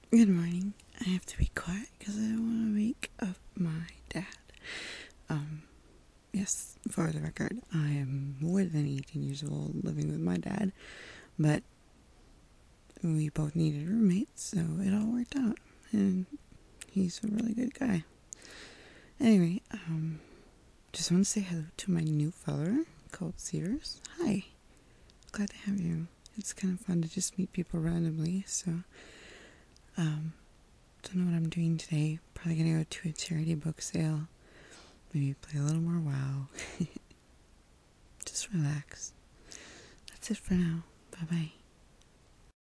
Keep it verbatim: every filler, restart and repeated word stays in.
Good morning. I have to be quiet because I don't want to wake up my dad. Um, yes, for the record, I am more than eighteen years old living with my dad, but we both needed roommates, so it all worked out, and he's a really good guy. Anyway, um, just want to say hello to my new follower called Sears. Hi, glad to have you. It's kind of fun to just meet people randomly, so, um, don't know what I'm doing today. Probably gonna go to a charity book sale. Maybe play a little more WoW. Just relax. That's it for now. Bye bye.